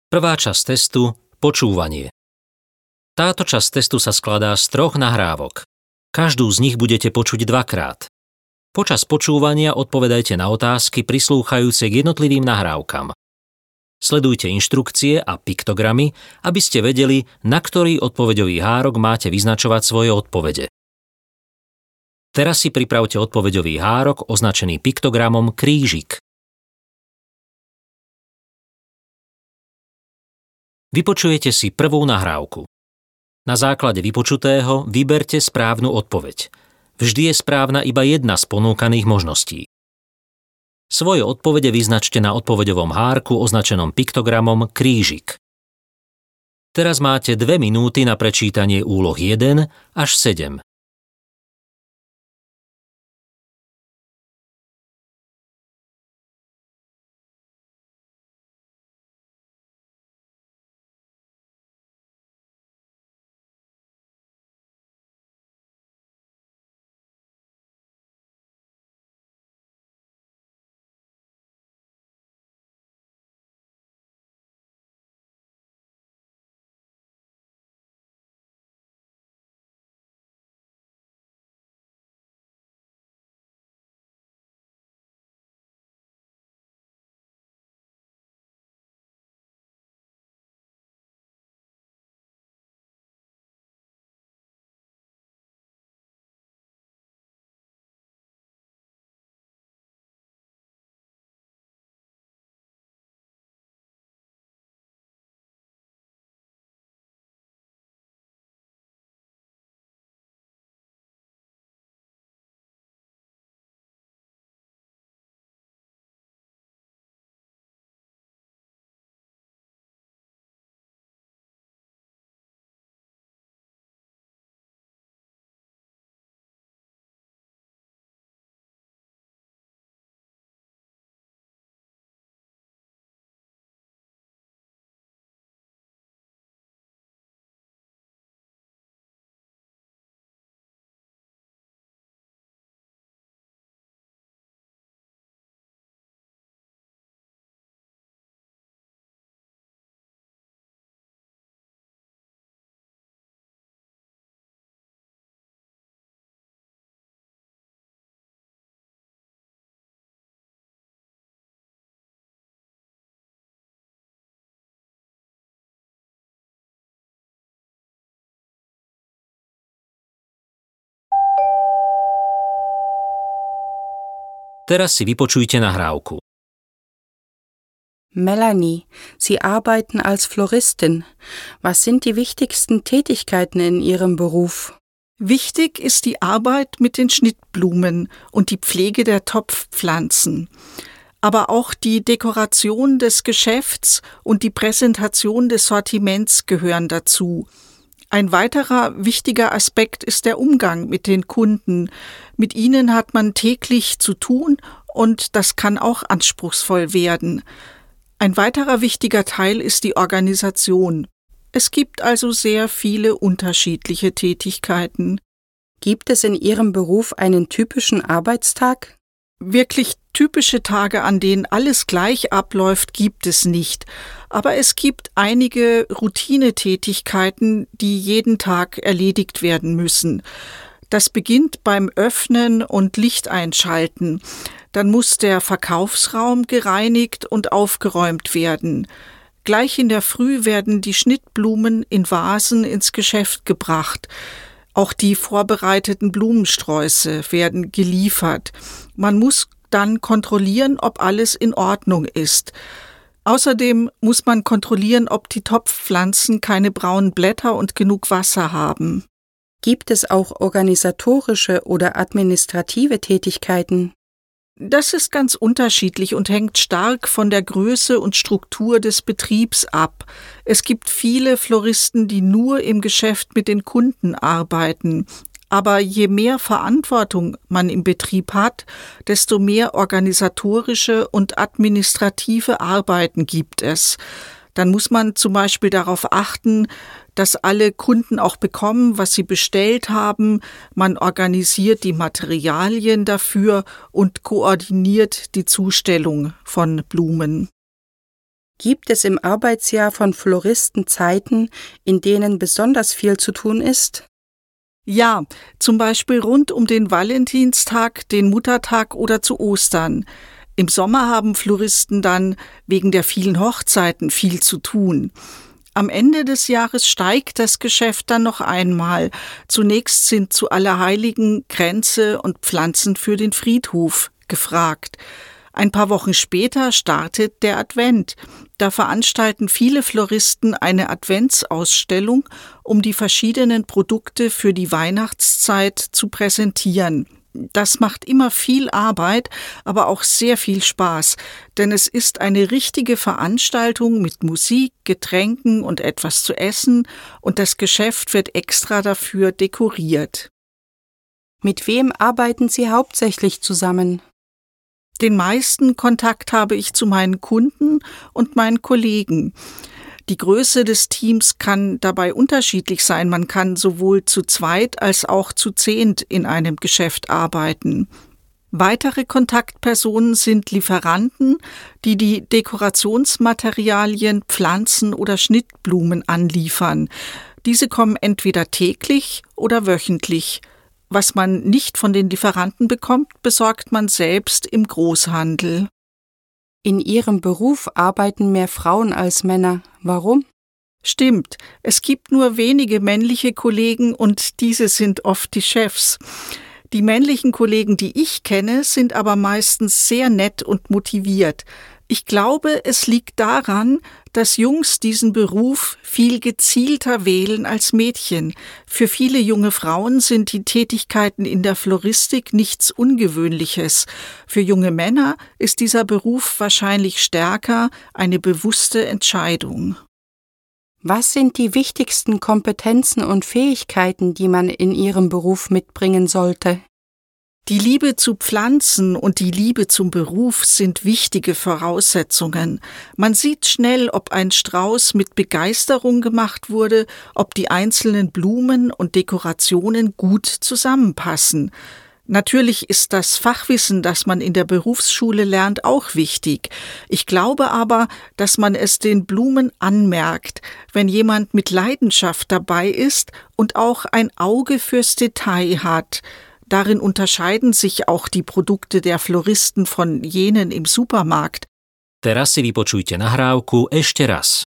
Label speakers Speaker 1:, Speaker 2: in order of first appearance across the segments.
Speaker 1: Prvá časť testu – počúvanie. Táto časť testu sa skladá z 3 nahrávok. Každú z nich budete počuť 2-krát. Počas počúvania odpovedajte na otázky prislúchajúce k jednotlivým nahrávkam. Sledujte inštrukcie a piktogramy, aby ste vedeli, na ktorý odpoveďový hárok máte vyznačovať svoje odpovede. Teraz si pripravte odpoveďový hárok označený piktogramom krížik. Vypočujete si prvú nahrávku. Na základe vypočutého vyberte správnu odpoveď. Vždy je správna iba jedna z ponúkaných možností. Svoje odpovede vyznačte na odpoveďovom hárku označenom piktogramom krížik. Teraz máte 2 minúty na prečítanie úloh 1 až 7. Teraz si vypočujte nahrávku.
Speaker 2: Melanie, Sie arbeiten als Floristin. Was sind die wichtigsten Tätigkeiten in Ihrem Beruf?
Speaker 3: Wichtig ist die Arbeit mit den Schnittblumen und die Pflege der Topfpflanzen. Aber auch die Dekoration des Geschäfts und die Präsentation des Sortiments gehören dazu. Ein weiterer wichtiger Aspekt ist der Umgang mit den Kunden. Mit ihnen hat man täglich zu tun und das kann auch anspruchsvoll werden. Ein weiterer wichtiger Teil ist die Organisation. Es gibt also sehr viele unterschiedliche Tätigkeiten.
Speaker 2: Gibt es in Ihrem Beruf einen typischen Arbeitstag?
Speaker 3: Wirklich typische Tage, an denen alles gleich abläuft, gibt es nicht. Aber es gibt einige Routinetätigkeiten, die jeden Tag erledigt werden müssen. Das beginnt beim Öffnen und Licht einschalten. Dann muss der Verkaufsraum gereinigt und aufgeräumt werden. Gleich in der Früh werden die Schnittblumen in Vasen ins Geschäft gebracht. Auch die vorbereiteten Blumensträuße werden geliefert. Man muss dann kontrollieren, ob alles in Ordnung ist. Außerdem muss man kontrollieren, ob die Topfpflanzen keine braunen Blätter und genug Wasser haben.
Speaker 2: Gibt es auch organisatorische oder administrative Tätigkeiten?
Speaker 3: Das ist ganz unterschiedlich und hängt stark von der Größe und Struktur des Betriebs ab. Es gibt viele Floristen, die nur im Geschäft mit den Kunden arbeiten. Aber je mehr Verantwortung man im Betrieb hat, desto mehr organisatorische und administrative Arbeiten gibt es. Dann muss man zum Beispiel darauf achten, dass alle Kunden auch bekommen, was sie bestellt haben. Man organisiert die Materialien dafür und koordiniert die Zustellung von Blumen.
Speaker 2: Gibt es im Arbeitsjahr von Floristen Zeiten, in denen besonders viel zu tun ist?
Speaker 3: Ja, zum Beispiel rund um den Valentinstag, den Muttertag oder zu Ostern. Im Sommer haben Floristen dann wegen der vielen Hochzeiten viel zu tun. Am Ende des Jahres steigt das Geschäft dann noch einmal. Zunächst sind zu Allerheiligen Kränze und Pflanzen für den Friedhof gefragt. Ein paar Wochen später startet der Advent. Da veranstalten viele Floristen eine Adventsausstellung, um die verschiedenen Produkte für die Weihnachtszeit zu präsentieren. Das macht immer viel Arbeit, aber auch sehr viel Spaß, denn es ist eine richtige Veranstaltung mit Musik, Getränken und etwas zu essen und das Geschäft wird extra dafür dekoriert.
Speaker 2: Mit wem arbeiten Sie hauptsächlich zusammen?
Speaker 3: Den meisten Kontakt habe ich zu meinen Kunden und meinen Kollegen. Die Größe des Teams kann dabei unterschiedlich sein. Man kann sowohl zu zweit als auch zu 10 in einem Geschäft arbeiten. Weitere Kontaktpersonen sind Lieferanten, die die Dekorationsmaterialien, Pflanzen oder Schnittblumen anliefern. Diese kommen entweder täglich oder wöchentlich. Was man nicht von den Lieferanten bekommt, besorgt man selbst im Großhandel.
Speaker 2: In Ihrem Beruf arbeiten mehr Frauen als Männer. Warum?
Speaker 3: Stimmt, es gibt nur wenige männliche Kollegen und diese sind oft die Chefs. Die männlichen Kollegen, die ich kenne, sind aber meistens sehr nett und motiviert. Ich glaube, es liegt daran, dass Jungs diesen Beruf viel gezielter wählen als Mädchen. Für viele junge Frauen sind die Tätigkeiten in der Floristik nichts Ungewöhnliches. Für junge Männer ist dieser Beruf wahrscheinlich stärker eine bewusste Entscheidung.
Speaker 2: Was sind die wichtigsten Kompetenzen und Fähigkeiten, die man in Ihrem Beruf mitbringen sollte?
Speaker 3: Die Liebe zu Pflanzen und die Liebe zum Beruf sind wichtige Voraussetzungen. Man sieht schnell, ob ein Strauß mit Begeisterung gemacht wurde, ob die einzelnen Blumen und Dekorationen gut zusammenpassen. Natürlich ist das Fachwissen, das man in der Berufsschule lernt, auch wichtig. Ich glaube aber, dass man es den Blumen anmerkt, wenn jemand mit Leidenschaft dabei ist und auch ein Auge fürs Detail hat. Darin unterscheiden sich auch die Produkte der Floristen von jenen im Supermarkt.
Speaker 1: Teraz si vypočujte nahrávku ešte raz.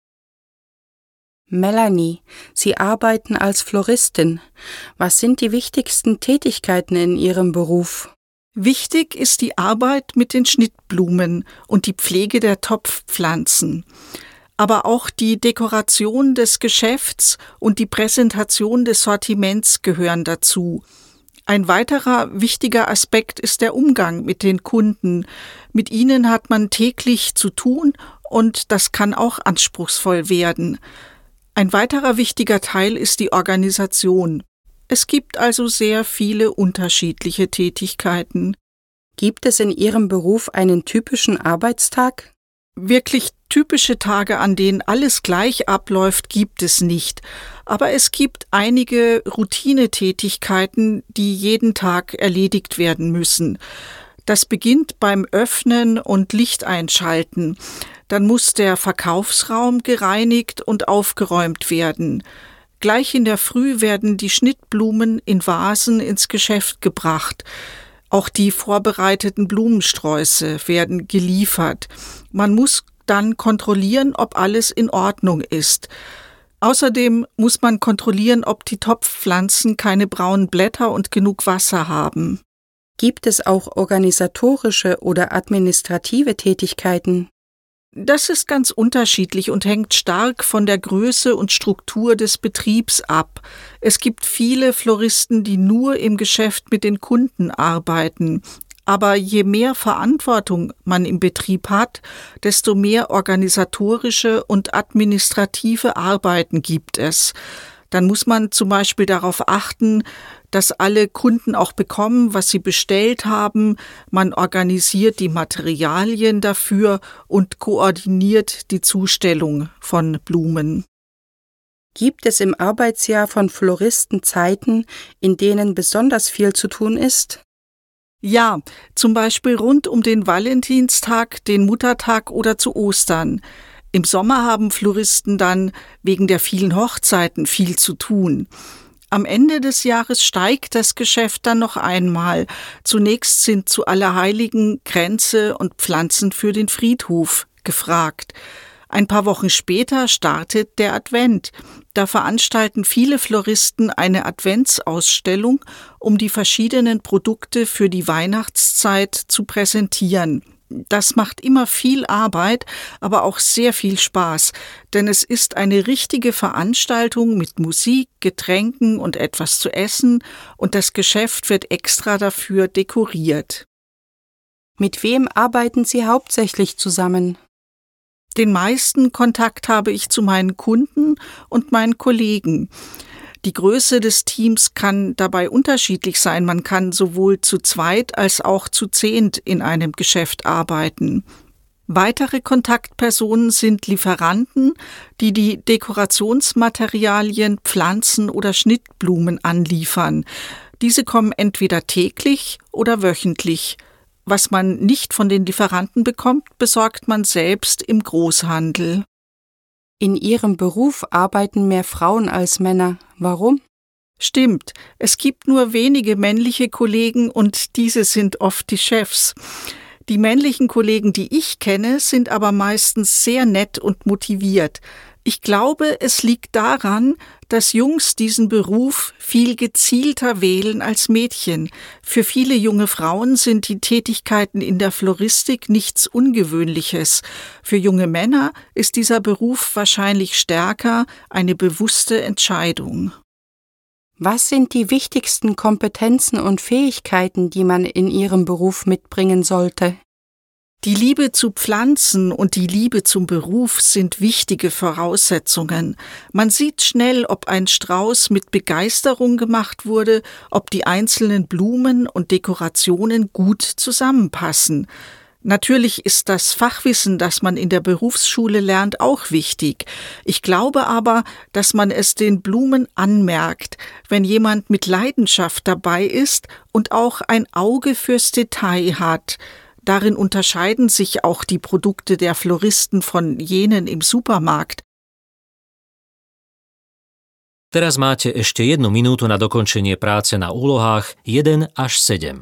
Speaker 2: Melanie, Sie arbeiten als Floristin. Was sind die wichtigsten Tätigkeiten in Ihrem Beruf?
Speaker 3: Wichtig ist die Arbeit mit den Schnittblumen und die Pflege der Topfpflanzen. Aber auch die Dekoration des Geschäfts und die Präsentation des Sortiments gehören dazu. Ein weiterer wichtiger Aspekt ist der Umgang mit den Kunden. Mit ihnen hat man täglich zu tun und das kann auch anspruchsvoll werden. Ein weiterer wichtiger Teil ist die Organisation. Es gibt also sehr viele unterschiedliche Tätigkeiten.
Speaker 2: Gibt es in Ihrem Beruf einen typischen Arbeitstag?
Speaker 3: Wirklich typische Tage, an denen alles gleich abläuft, gibt es nicht. Aber es gibt einige Routinetätigkeiten, die jeden Tag erledigt werden müssen. Das beginnt beim Öffnen und Licht einschalten. Dann muss der Verkaufsraum gereinigt und aufgeräumt werden. Gleich in der Früh werden die Schnittblumen in Vasen ins Geschäft gebracht. Auch die vorbereiteten Blumensträuße werden geliefert. Man muss dann kontrollieren, ob alles in Ordnung ist. Außerdem muss man kontrollieren, ob die Topfpflanzen keine braunen Blätter und genug Wasser haben.
Speaker 2: Gibt es auch organisatorische oder administrative Tätigkeiten?
Speaker 3: Das ist ganz unterschiedlich und hängt stark von der Größe und Struktur des Betriebs ab. Es gibt viele Floristen, die nur im Geschäft mit den Kunden arbeiten. Aber je mehr Verantwortung man im Betrieb hat, desto mehr organisatorische und administrative Arbeiten gibt es. Dann muss man zum Beispiel darauf achten, dass alle Kunden auch bekommen, was sie bestellt haben. Man organisiert die Materialien dafür und koordiniert die Zustellung von Blumen.
Speaker 2: Gibt es im Arbeitsjahr von Floristen Zeiten, in denen besonders viel zu tun ist?
Speaker 3: Ja, zum Beispiel rund um den Valentinstag, den Muttertag oder zu Ostern. Im Sommer haben Floristen dann wegen der vielen Hochzeiten viel zu tun. Am Ende des Jahres steigt das Geschäft dann noch einmal. Zunächst sind zu Allerheiligen Kränze und Pflanzen für den Friedhof gefragt. Ein paar Wochen später startet der Advent. Da veranstalten viele Floristen eine Adventsausstellung, um die verschiedenen Produkte für die Weihnachtszeit zu präsentieren. Das macht immer viel Arbeit, aber auch sehr viel Spaß, denn es ist eine richtige Veranstaltung mit Musik, Getränken und etwas zu essen, und das Geschäft wird extra dafür dekoriert.
Speaker 2: Mit wem arbeiten Sie hauptsächlich zusammen?
Speaker 3: Den meisten Kontakt habe ich zu meinen Kunden und meinen Kollegen. Die Größe des Teams kann dabei unterschiedlich sein. Man kann sowohl zu zweit als auch zu zehnt in einem Geschäft arbeiten. Weitere Kontaktpersonen sind Lieferanten, die die Dekorationsmaterialien, Pflanzen oder Schnittblumen anliefern. Diese kommen entweder täglich oder wöchentlich. Was man nicht von den Lieferanten bekommt, besorgt man selbst im Großhandel.
Speaker 2: In Ihrem Beruf arbeiten mehr Frauen als Männer. Warum?
Speaker 3: Stimmt, es gibt nur wenige männliche Kollegen und diese sind oft die Chefs. Die männlichen Kollegen, die ich kenne, sind aber meistens sehr nett und motiviert. Ich glaube, es liegt daran, dass Jungs diesen Beruf viel gezielter wählen als Mädchen. Für viele junge Frauen sind die Tätigkeiten in der Floristik nichts Ungewöhnliches. Für junge Männer ist dieser Beruf wahrscheinlich stärker eine bewusste Entscheidung.
Speaker 2: Was sind die wichtigsten Kompetenzen und Fähigkeiten, die man in Ihrem Beruf mitbringen sollte?
Speaker 3: Die Liebe zu Pflanzen und die Liebe zum Beruf sind wichtige Voraussetzungen. Man sieht schnell, ob ein Strauß mit Begeisterung gemacht wurde, ob die einzelnen Blumen und Dekorationen gut zusammenpassen. Natürlich ist das Fachwissen, das man in der Berufsschule lernt, auch wichtig. Ich glaube aber, dass man es den Blumen anmerkt, wenn jemand mit Leidenschaft dabei ist und auch ein Auge fürs Detail hat. Darin unterscheiden sich auch die Produkte der Floristen von jenen im Supermarkt.
Speaker 1: Teraz máte ešte 1 minútu na dokončenie práce na úlohách 1 až 7.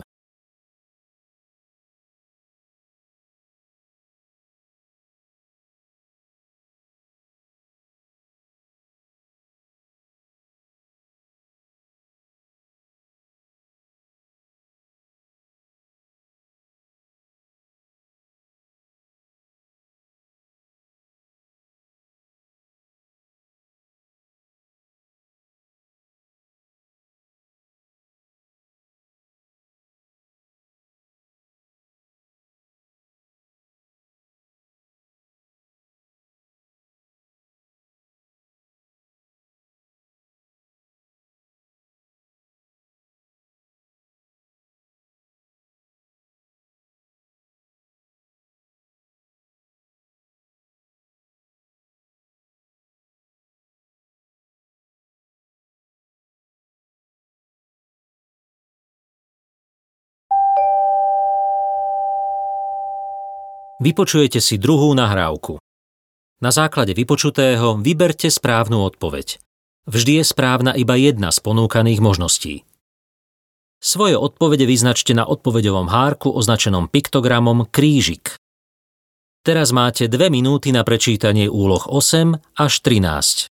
Speaker 1: Vypočujete si druhú nahrávku. Na základe vypočutého vyberte správnu odpoveď. Vždy je správna iba jedna z ponúkaných možností. Svoje odpovede vyznačte na odpoveďovom hárku označenom piktogramom krížik. Teraz máte 2 minúty na prečítanie úloh 8 až 13.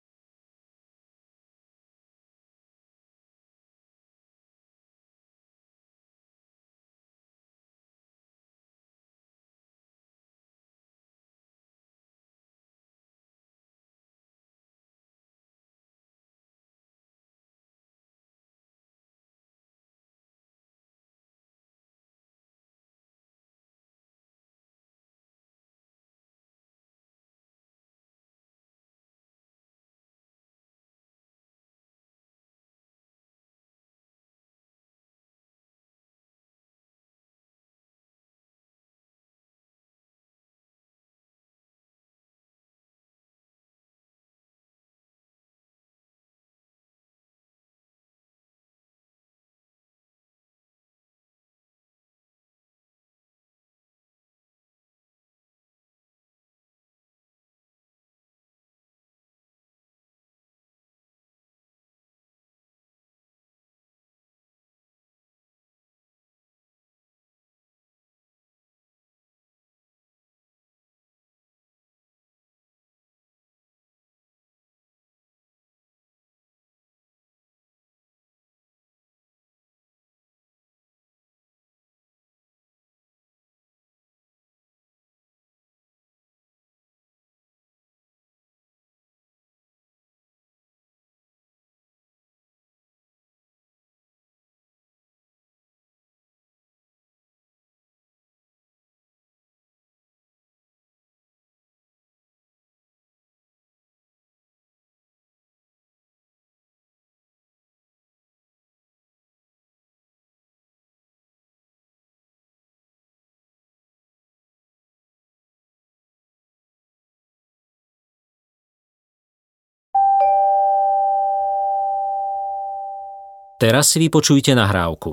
Speaker 1: Teraz si vypočujte nahrávku.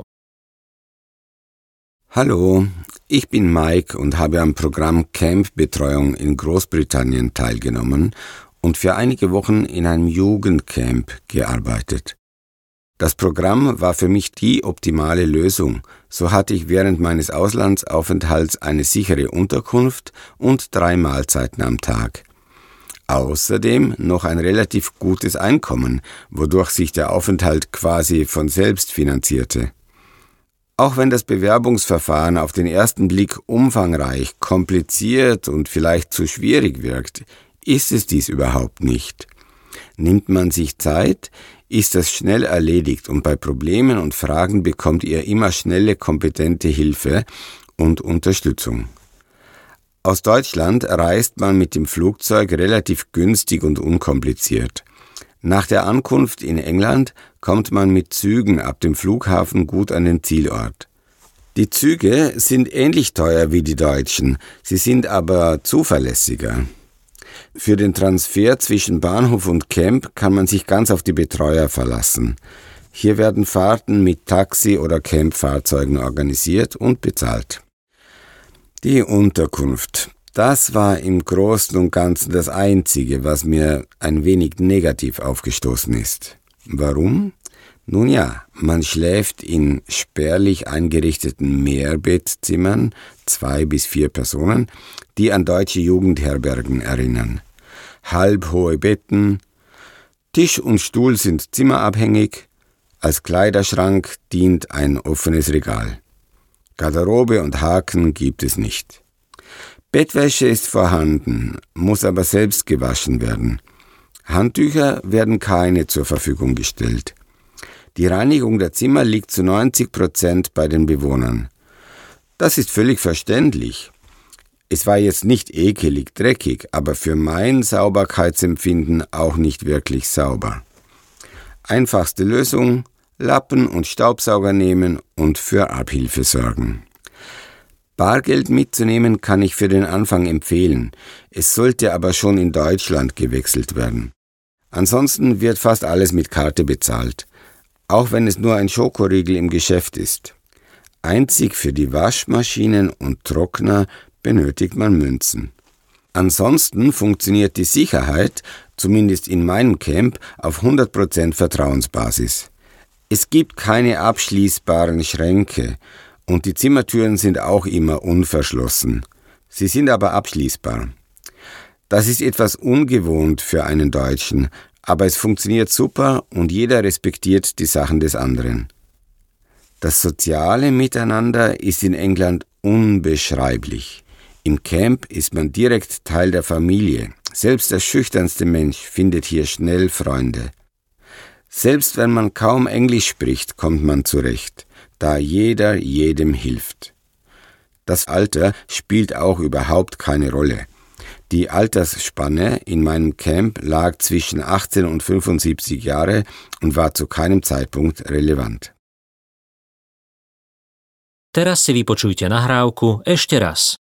Speaker 4: Hallo, ich bin Mike und habe am Programm Campbetreuung in Großbritannien teilgenommen und für einige Wochen in einem Jugendcamp gearbeitet. Das Programm war für mich die optimale Lösung. So hatte ich während meines Auslandsaufenthalts eine sichere Unterkunft und 3 Mahlzeiten am Tag. Außerdem noch ein relativ gutes Einkommen, wodurch sich der Aufenthalt quasi von selbst finanzierte. Auch wenn das Bewerbungsverfahren auf den ersten Blick umfangreich, kompliziert und vielleicht zu schwierig wirkt, ist es dies überhaupt nicht. Nimmt man sich Zeit, ist das schnell erledigt und bei Problemen und Fragen bekommt ihr immer schnelle, kompetente Hilfe und Unterstützung. Aus Deutschland reist man mit dem Flugzeug relativ günstig und unkompliziert. Nach der Ankunft in England kommt man mit Zügen ab dem Flughafen gut an den Zielort. Die Züge sind ähnlich teuer wie die deutschen, sie sind aber zuverlässiger. Für den Transfer zwischen Bahnhof und Camp kann man sich ganz auf die Betreuer verlassen. Hier werden Fahrten mit Taxi- oder Campfahrzeugen organisiert und bezahlt. Die Unterkunft, das war im Großen und Ganzen das Einzige, was mir ein wenig negativ aufgestoßen ist. Warum? Nun ja, man schläft in spärlich eingerichteten Mehrbettzimmern, 2 bis 4 Personen, die an deutsche Jugendherbergen erinnern. Halbhohe Betten, Tisch und Stuhl sind zimmerabhängig, als Kleiderschrank dient ein offenes Regal. Garderobe und Haken gibt es nicht. Bettwäsche ist vorhanden, muss aber selbst gewaschen werden. Handtücher werden keine zur Verfügung gestellt. Die Reinigung der Zimmer liegt zu 90% bei den Bewohnern. Das ist völlig verständlich. Es war jetzt nicht ekelig dreckig, aber für mein Sauberkeitsempfinden auch nicht wirklich sauber. Einfachste Lösung: Lappen und Staubsauger nehmen und für Abhilfe sorgen. Bargeld mitzunehmen kann ich für den Anfang empfehlen. Es sollte aber schon in Deutschland gewechselt werden. Ansonsten wird fast alles mit Karte bezahlt, auch wenn es nur ein Schokoriegel im Geschäft ist. Einzig für die Waschmaschinen und Trockner benötigt man Münzen. Ansonsten funktioniert die Sicherheit, zumindest in meinem Camp, auf 100% Vertrauensbasis. Es gibt keine abschließbaren Schränke und die Zimmertüren sind auch immer unverschlossen. Sie sind aber abschließbar. Das ist etwas ungewohnt für einen Deutschen, aber es funktioniert super und jeder respektiert die Sachen des anderen. Das soziale Miteinander ist in England unbeschreiblich. Im Camp ist man direkt Teil der Familie. Selbst der schüchternste Mensch findet hier schnell Freunde. Selbst wenn man kaum Englisch spricht, kommt man zurecht, da jeder jedem hilft. Das Alter spielt auch überhaupt keine Rolle. Die Altersspanne in meinem Camp lag zwischen 18 und 75 Jahre und war zu keinem Zeitpunkt relevant.
Speaker 1: Teraz si vypočujte nahrávku ešte raz.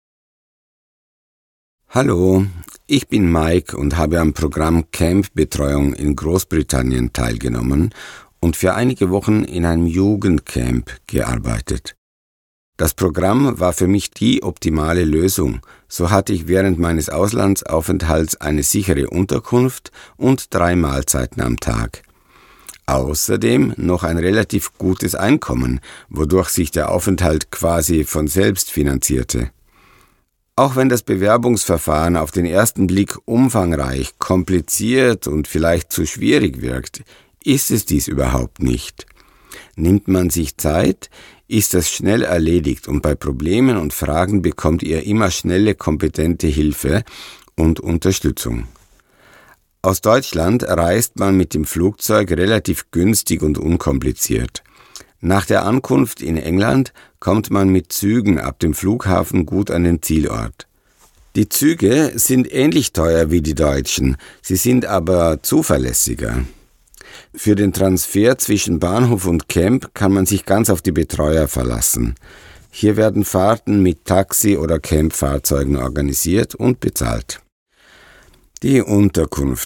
Speaker 4: Hallo, ich bin Mike und habe am Programm Campbetreuung in Großbritannien teilgenommen und für einige Wochen in einem Jugendcamp gearbeitet. Das Programm war für mich die optimale Lösung. So hatte ich während meines Auslandsaufenthalts eine sichere Unterkunft und 3 Mahlzeiten am Tag. Außerdem noch ein relativ gutes Einkommen, wodurch sich der Aufenthalt quasi von selbst finanzierte. Auch wenn das Bewerbungsverfahren auf den ersten Blick umfangreich, kompliziert und vielleicht zu schwierig wirkt, ist es dies überhaupt nicht. Nimmt man sich Zeit, ist das schnell erledigt und bei Problemen und Fragen bekommt ihr immer schnelle, kompetente Hilfe und Unterstützung. Aus Deutschland reist man mit dem Flugzeug relativ günstig und unkompliziert. Nach der Ankunft in England kommt man mit Zügen ab dem Flughafen gut an den Zielort. Die Züge sind ähnlich teuer wie die deutschen, sie sind aber zuverlässiger. Für den Transfer zwischen Bahnhof und Camp kann man sich ganz auf die Betreuer verlassen. Hier werden Fahrten mit Taxi- oder Campfahrzeugen organisiert und bezahlt. Die Unterkunft,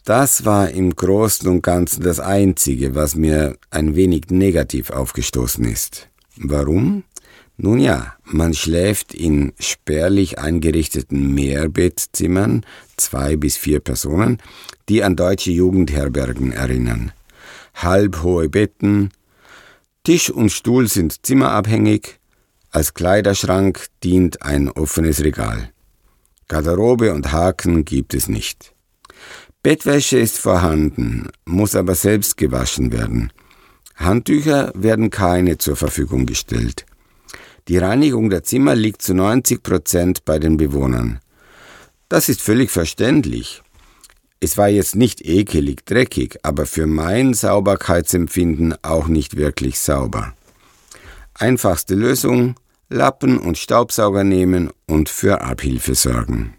Speaker 4: Das war im Großen und Ganzen das Einzige, was mir ein wenig negativ aufgestoßen ist. Warum? Nun ja, man schläft in spärlich eingerichteten Mehrbettzimmern, 2 bis 4 Personen, die an deutsche Jugendherbergen erinnern. Halbhohe Betten, Tisch und Stuhl sind zimmerabhängig, als Kleiderschrank dient ein offenes Regal. Garderobe und Haken gibt es nicht. Bettwäsche ist vorhanden, muss aber selbst gewaschen werden. Handtücher werden keine zur Verfügung gestellt. Die Reinigung der Zimmer liegt zu 90% bei den Bewohnern. Das ist völlig verständlich. Es war jetzt nicht ekelig dreckig, aber für mein Sauberkeitsempfinden auch nicht wirklich sauber. Einfachste Lösung: Lappen und Staubsauger nehmen und für Abhilfe sorgen.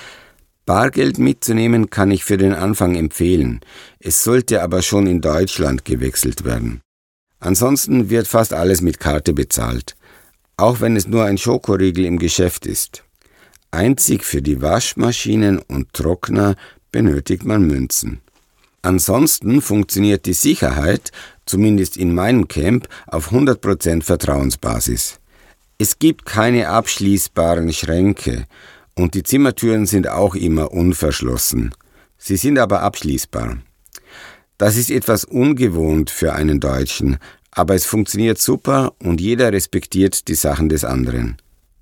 Speaker 4: Bargeld mitzunehmen kann ich für den Anfang empfehlen. Es sollte aber schon in Deutschland gewechselt werden. Ansonsten wird fast alles mit Karte bezahlt, auch wenn es nur ein Schokoriegel im Geschäft ist. Einzig für die Waschmaschinen und Trockner benötigt man Münzen. Ansonsten funktioniert die Sicherheit, zumindest in meinem Camp, auf 100% Vertrauensbasis. Es gibt keine abschließbaren Schränke und die Zimmertüren sind auch immer unverschlossen. Sie sind aber abschließbar. Das ist etwas ungewohnt für einen Deutschen, aber es funktioniert super und jeder respektiert die Sachen des anderen.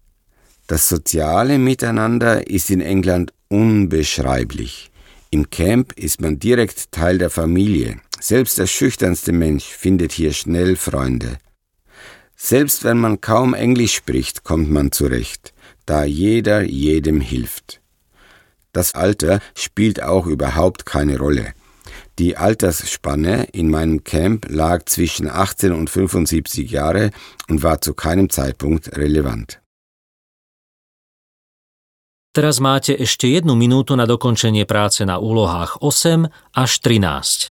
Speaker 4: Das soziale Miteinander ist in England unbeschreiblich. Im Camp ist man direkt Teil der Familie. Selbst der schüchternste Mensch findet hier schnell Freunde. Selbst wenn man kaum Englisch spricht, kommt man zurecht, da jeder jedem hilft. Das Alter spielt auch überhaupt keine Rolle. Die Altersspanne in meinem Camp lag zwischen 18 und 75 Jahre und war zu keinem Zeitpunkt relevant.
Speaker 1: Teraz máte ešte 1 minútu na dokončenie práce na úlohách 8 až 13.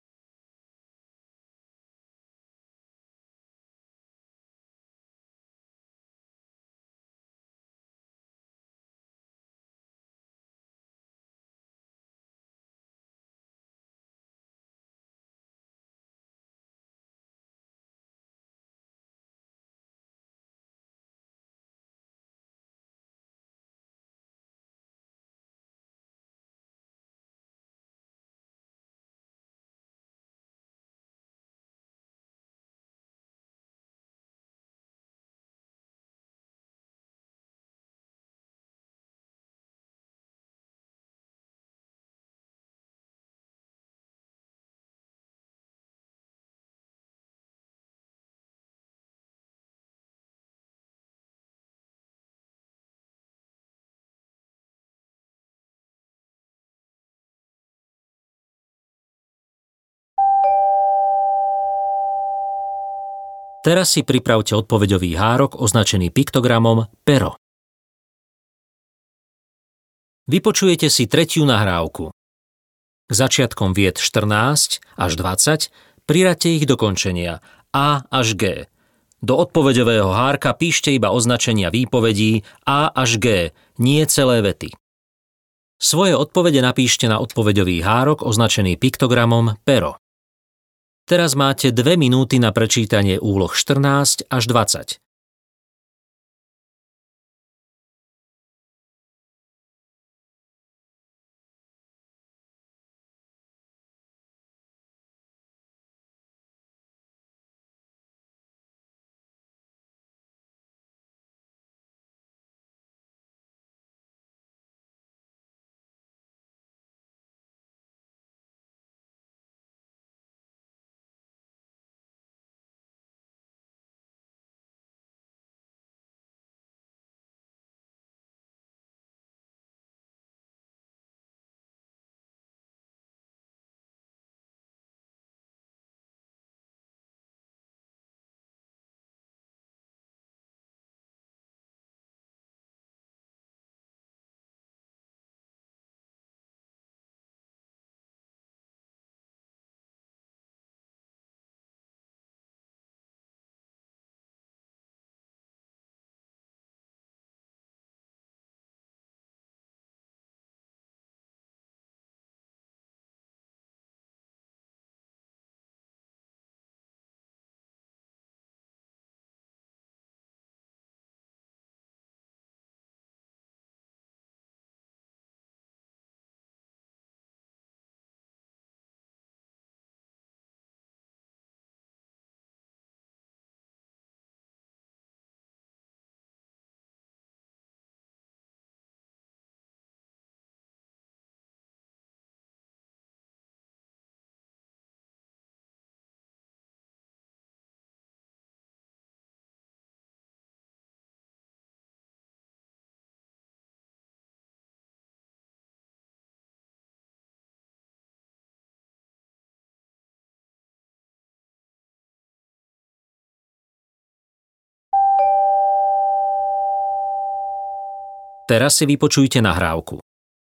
Speaker 1: Teraz si pripravte odpoveďový hárok označený piktogramom pero. Vypočujete si 3. nahrávku. K začiatkom vied 14 až 20 priraďte ich do končenia A až G. Do odpoveďového hárka píšte iba označenia výpovedí A až G, nie celé vety. Svoje odpovede napíšte na odpoveďový hárok označený piktogramom pero. Teraz máte 2 minúty na prečítanie úloh 14 až 20. Teraz si vypočujte nahrávku.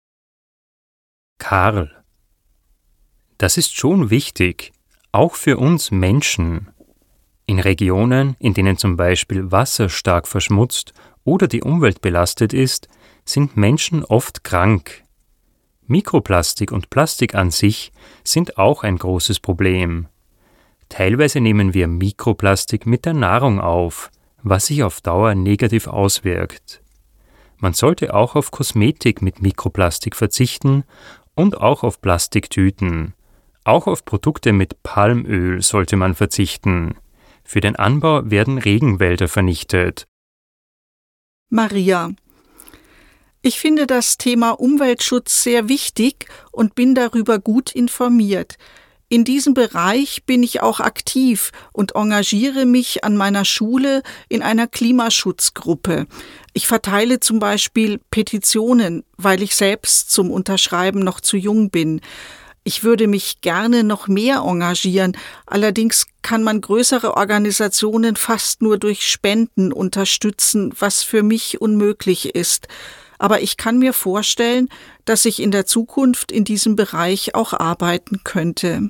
Speaker 5: Karl, das ist schon wichtig, auch für uns Menschen. In Regionen, in denen zum Beispiel Wasser stark verschmutzt oder die Umwelt belastet ist, sind Menschen oft krank. Mikroplastik und Plastik an sich sind auch ein großes Problem. Teilweise nehmen wir Mikroplastik mit der Nahrung auf, was sich auf Dauer negativ auswirkt. Man sollte auch auf Kosmetik mit Mikroplastik verzichten und auch auf Plastiktüten. Auch auf Produkte mit Palmöl sollte man verzichten. Für den Anbau werden Regenwälder vernichtet.
Speaker 3: Maria: Ich finde das Thema Umweltschutz sehr wichtig und bin darüber gut informiert. In diesem Bereich bin ich auch aktiv und engagiere mich an meiner Schule in einer Klimaschutzgruppe. Ich verteile zum Beispiel Petitionen, weil ich selbst zum Unterschreiben noch zu jung bin. Ich würde mich gerne noch mehr engagieren, allerdings kann man größere Organisationen fast nur durch Spenden unterstützen, was für mich unmöglich ist. Aber ich kann mir vorstellen, dass ich in der Zukunft in diesem Bereich auch arbeiten könnte.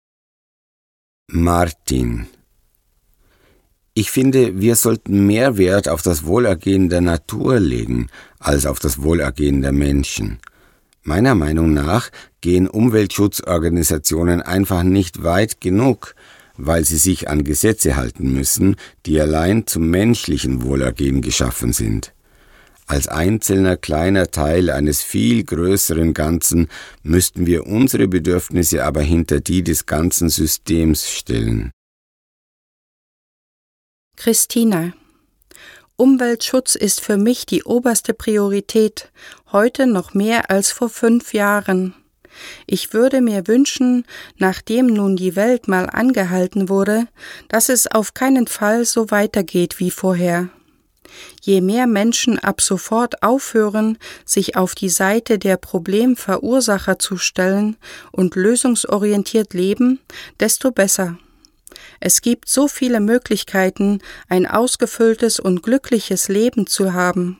Speaker 4: Martin: Ich finde, wir sollten mehr Wert auf das Wohlergehen der Natur legen, als auf das Wohlergehen der Menschen. Meiner Meinung nach gehen Umweltschutzorganisationen einfach nicht weit genug, weil sie sich an Gesetze halten müssen, die allein zum menschlichen Wohlergehen geschaffen sind. Als einzelner kleiner Teil eines viel größeren Ganzen müssten wir unsere Bedürfnisse aber hinter die des ganzen Systems stellen.
Speaker 2: Christina: Umweltschutz ist für mich die oberste Priorität, heute noch mehr als vor 5 Jahren. Ich würde mir wünschen, nachdem nun die Welt mal angehalten wurde, dass es auf keinen Fall so weitergeht wie vorher. Je mehr Menschen ab sofort aufhören, sich auf die Seite der Problemverursacher zu stellen und lösungsorientiert leben, desto besser. Es gibt so viele Möglichkeiten, ein ausgefülltes und glückliches Leben zu haben.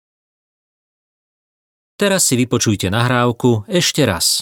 Speaker 1: Teraz si vypočujte nahrávku ešte raz.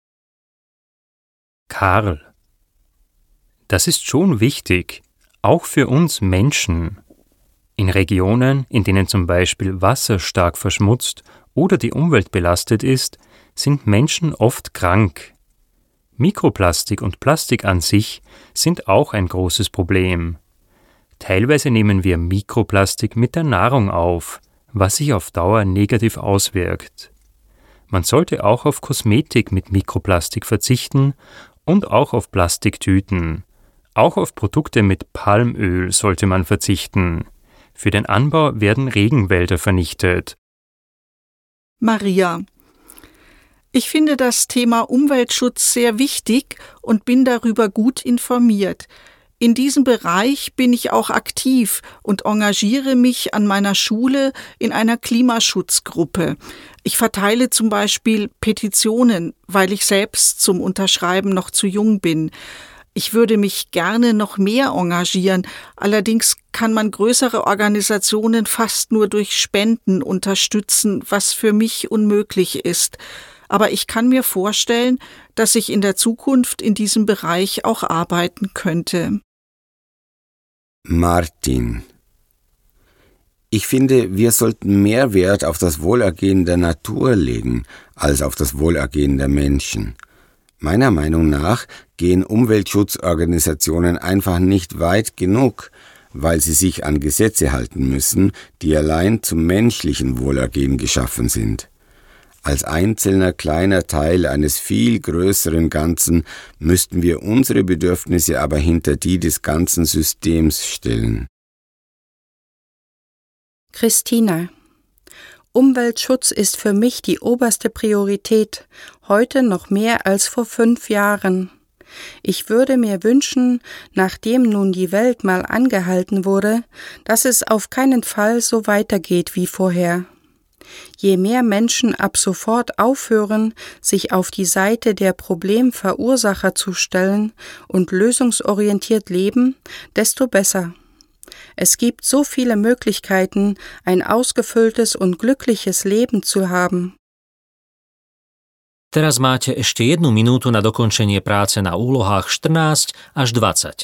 Speaker 5: Karl, das ist schon wichtig, auch für uns Menschen. In Regionen, in denen zum Beispiel Wasser stark verschmutzt oder die Umwelt belastet ist, sind Menschen oft krank. Mikroplastik und Plastik an sich sind auch ein großes Problem. Teilweise nehmen wir Mikroplastik mit der Nahrung auf, was sich auf Dauer negativ auswirkt. Man sollte auch auf Kosmetik mit Mikroplastik verzichten und auch auf Plastiktüten. Auch auf Produkte mit Palmöl sollte man verzichten. Für den Anbau werden Regenwälder vernichtet.
Speaker 3: Maria: Ich finde das Thema Umweltschutz sehr wichtig und bin darüber gut informiert. In diesem Bereich bin ich auch aktiv und engagiere mich an meiner Schule in einer Klimaschutzgruppe. Ich verteile zum Beispiel Petitionen, weil ich selbst zum Unterschreiben noch zu jung bin. Ich würde mich gerne noch mehr engagieren, allerdings kann man größere Organisationen fast nur durch Spenden unterstützen, was für mich unmöglich ist. Aber ich kann mir vorstellen, dass ich in der Zukunft in diesem Bereich auch arbeiten könnte.
Speaker 4: Martin: Ich finde, wir sollten mehr Wert auf das Wohlergehen der Natur legen, als auf das Wohlergehen der Menschen. Meiner Meinung nach gehen Umweltschutzorganisationen einfach nicht weit genug, weil sie sich an Gesetze halten müssen, die allein zum menschlichen Wohlergehen geschaffen sind. Als einzelner kleiner Teil eines viel größeren Ganzen müssten wir unsere Bedürfnisse aber hinter die des ganzen Systems stellen.
Speaker 2: Christina: Umweltschutz ist für mich die oberste Priorität, heute noch mehr als vor 5 Jahren. Ich würde mir wünschen, nachdem nun die Welt mal angehalten wurde, dass es auf keinen Fall so weitergeht wie vorher. Je mehr Menschen ab sofort aufhören, sich auf die Seite der Problemverursacher zu stellen und lösungsorientiert leben, desto besser. Es gibt so viele Möglichkeiten, ein ausgefülltes und glückliches Leben zu haben.
Speaker 1: Teraz máte ešte 1 minútu na dokončenie práce na úlohách 14 až 20.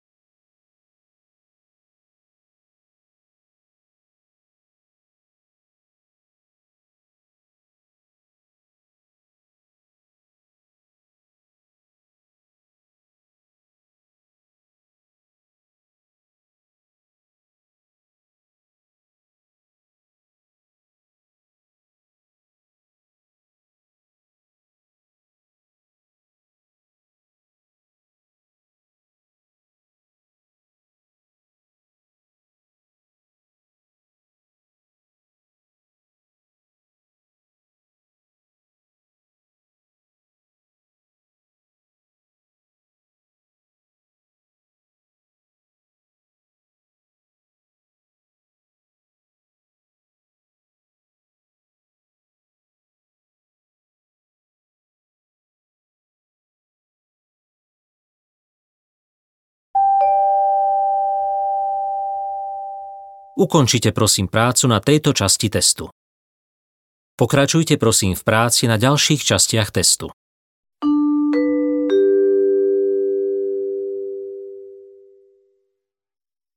Speaker 1: Ukončite prosím prácu na tejto časti testu. Pokračujte prosím v práci na ďalších častiach testu.